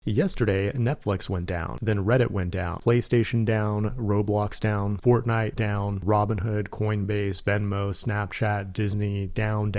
Yesterday, Netflix went down, then Reddit went down, PlayStation down, Roblox down, Fortnite down, Robinhood, Coinbase, Venmo, Snapchat, Disney, down.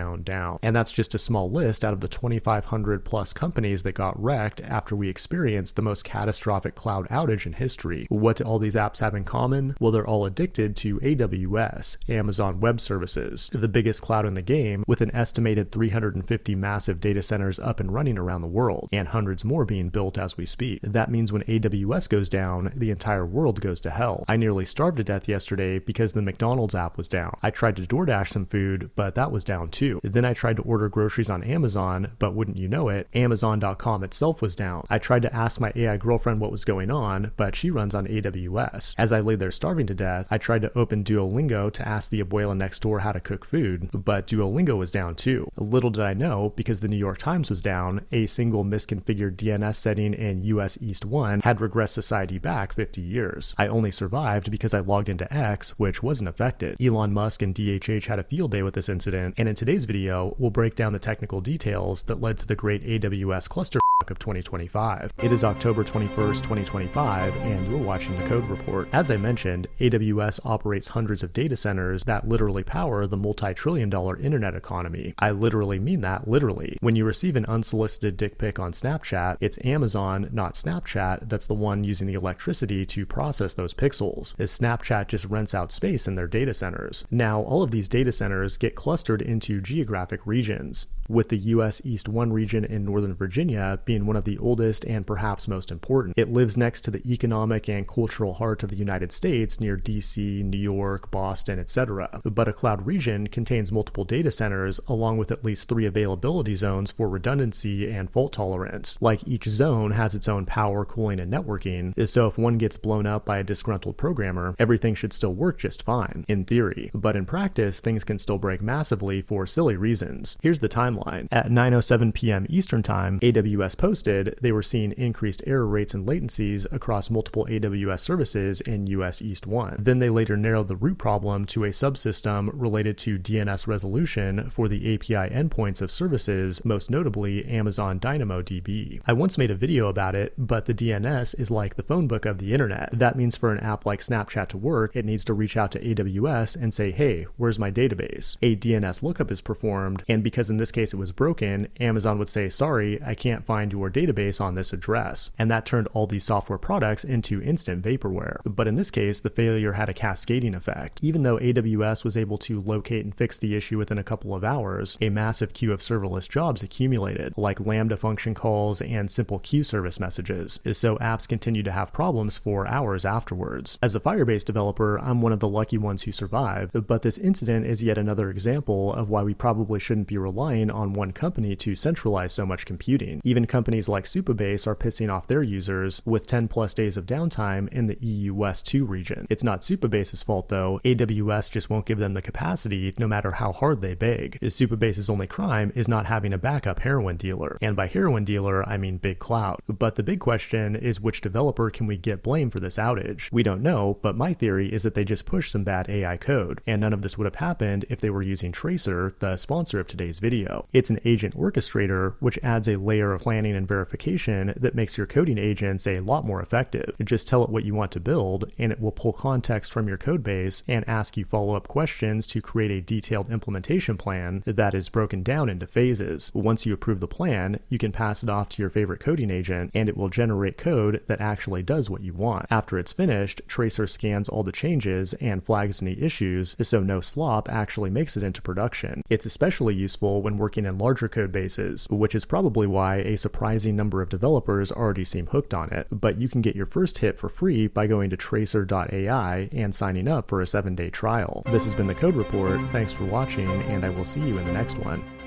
And that's just a small list out of the 2,500 plus companies that got wrecked after we experienced the most catastrophic cloud outage in history. What do all these apps have in common? Well, they're all addicted to AWS, Amazon Web Services, the biggest cloud in the game, with an estimated 350 massive data centers up and running around the world, and hundreds more being built as we speak. That means when AWS goes down, the entire world goes to hell. I nearly starved to death yesterday because the McDonald's app was down. I tried to DoorDash some food, but that was down too. Then I tried to order groceries on Amazon, but wouldn't you know it, Amazon.com itself was down. I tried to ask my AI girlfriend what was going on, but she runs on AWS. As I lay there starving to death, I tried to open Duolingo to ask the abuela next door how to cook food, but Duolingo was down too. Little did I know, because the New York Times was down, a single misconfigured DNS setting in US East 1 had regressed society back 50 years. I only survived because I logged into X, which wasn't affected. Elon Musk and DHH had a field day with this incident, and in today's video, we'll break down the technical details that led to the great AWS cluster of 2025. It is October 21st, 2025, and you're watching the Code Report. As I mentioned, AWS operates hundreds of data centers that literally power the multi-trillion-dollar internet economy. I literally mean that literally. When you receive an unsolicited dick pic on Snapchat, it's Amazon, not Snapchat, that's the one using the electricity to process those pixels, as Snapchat just rents out space in their data centers. Now, all of these data centers get clustered into geographic regions, with the US East 1 region in Northern Virginia being one of the oldest and perhaps most important. It lives next to the economic and cultural heart of the United States near DC, New York, Boston, etc. But a cloud region contains multiple data centers along with at least 3 availability zones for redundancy and fault tolerance. Like each zone has its own power, cooling, and networking, so if one gets blown up by a disgruntled programmer, everything should still work just fine, in theory. But in practice, things can still break massively for silly reasons. Here's the timeline. At 9:07 p.m. Eastern Time, AWS posted they were seeing increased error rates and latencies across multiple AWS services in US East 1. Then they later narrowed the root problem to a subsystem related to DNS resolution for the API endpoints of services, most notably Amazon DynamoDB. I once made a video about it, but the DNS is like the phone book of the internet. That means for an app like Snapchat to work, it needs to reach out to AWS and say, hey, where's my database? A DNS lookup is performed, and because in this case it was broken, Amazon would say, sorry, I can't find your database on this address. And that turned all these software products into instant vaporware. But in this case, the failure had a cascading effect. Even though AWS was able to locate and fix the issue within a couple of hours, a massive queue of serverless jobs accumulated, like Lambda function calls and simple queue service messages. So apps continue to have problems for hours afterwards. As a Firebase developer, I'm one of the lucky ones who survived, but this incident is yet another example of why we probably shouldn't be relying on one company to centralize so much computing. Even companies like Supabase are pissing off their users with 10 plus days of downtime in the EU West 2 region. It's not Supabase's fault though, AWS just won't give them the capacity no matter how hard they beg. Supabase's only crime is not having a backup heroin dealer. And by heroin dealer, I mean big cloud. But the big question is, which developer can we get blamed for this outage? We don't know, but my theory is that they just pushed some bad AI code, and none of this would have happened if they were using Tracer, the sponsor of today's video. It's an agent orchestrator, which adds a layer of planning and verification that makes your coding agents a lot more effective. Just tell it what you want to build, and it will pull context from your code base and ask you follow-up questions to create a detailed implementation plan that is broken down into phases. Once you approve the plan, you can pass it off to your favorite coding agent, and it will generate code that actually does what you want. After it's finished, Tracer scans all the changes and flags any issues, so no slop actually makes it into production. It's especially useful when working in larger code bases, which is probably why a surprising number of developers already seem hooked on it. But you can get your first hit for free by going to tracer.ai and signing up for a 7-day trial. This has been the Code Report. Thanks for watching, and I will see you in the next one.